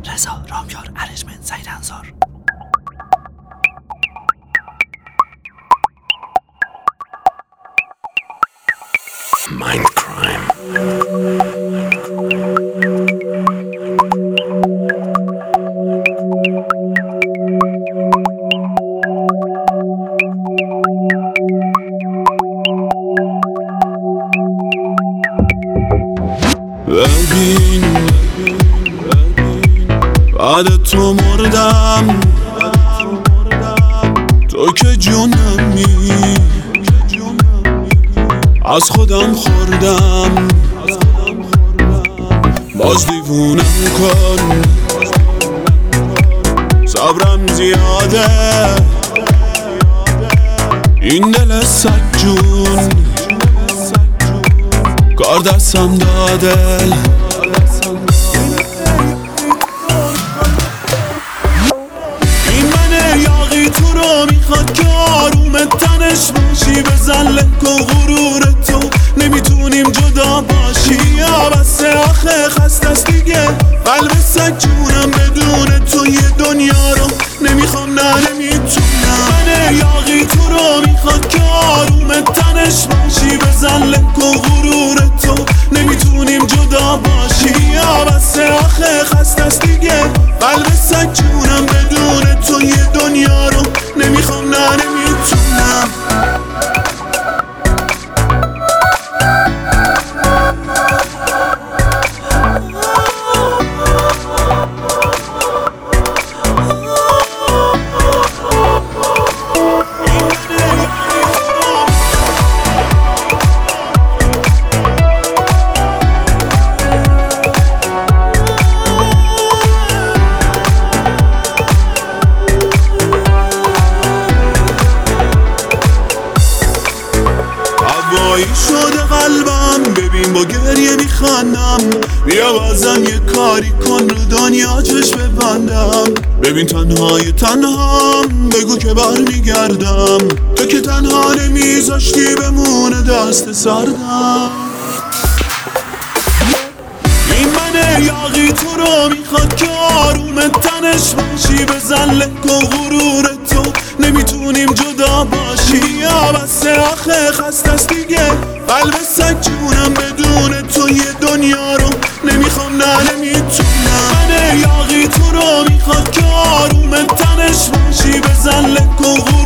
رضا رامیار، ارجمند، سعید انصار. Mind crime. ببین بعد تو مردم، تو که جونمی، از خودم خوردم، باز دیوونم کن، صبرم زیاده، این دل سجون کار دستم داده. این من یاقی تو رو میخواد که آروم تنش باشی، بزن لک و غرور تو نمیتونیم جدا باشی، یا بسه آخه خست است دیگه قلب سجونم، بدون تو یه دنیا رو نمیخوام، نه نمیتونم. من یاقی تو رو میخواد که آروم تنش باشی، بزن لک و غرور تو نمیتونیم جدا باشی، یا بسه آخه خست است دیگه قلب سجونم، بدون تو یه دنیا رو نمیخوام، نه نمیتونم. هوایی شده قلبم، ببین با گریه میخندم، بیا بازم یه کاری کن رو دنیا چشم ببندم، ببین تنهای تنهام، بگو که برمیگردم، تو که تنها نمیذاشتی بمونه دست سردم. این من یاقی تو رو میخواد که آروم تنش باشی، بزن لک و غرور تو نمیتونیم جدا باشی، یا بسه آخه خست است دیگه قلب سجونم، بدون تو یه دنیا رو نمیخوام، نه نمیتونم. من یاقی تو رو میخواد که آروم تنش باشی، بزن لک و غرور